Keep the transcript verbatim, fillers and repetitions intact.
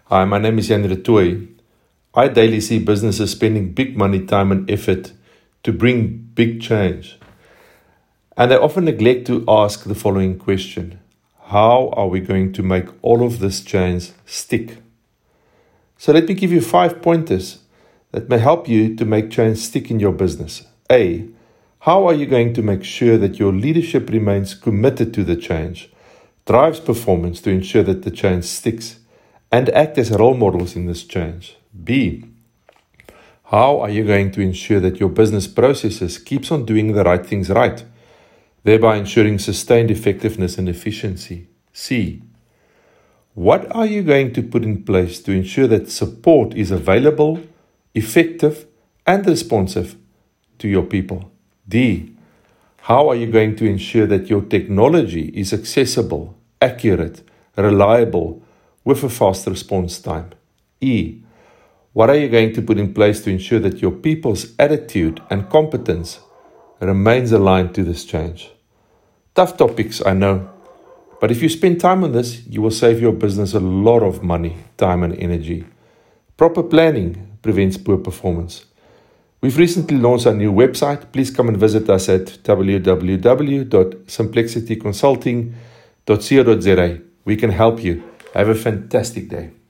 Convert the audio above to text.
Hi, my name is Jan Retoy. I daily see businesses spending big money, time and effort to bring big change. And they often neglect to ask the following question: how are we going to make all of this change stick? So let me give you five pointers that may help you to make change stick in your business. A, how are you going to make sure that your leadership remains committed to the change, drives performance to ensure that the change sticks, and act as role models in this change? B, how are you going to ensure that your business processes keeps on doing the right things right, thereby ensuring sustained effectiveness and efficiency? C, what are you going to put in place to ensure that support is available, effective, and responsive to your people? D, how are you going to ensure that your technology is accessible, accurate, reliable, with a fast response time? E, what are you going to put in place to ensure that your people's attitude and competence remains aligned to this change? Tough topics, I know, but if you spend time on this, you will save your business a lot of money, time and energy. Proper planning prevents poor performance. We've recently launched our new website. Please come and visit us at w w w dot simplexity consulting dot co dot za. We can help you. Have a fantastic day.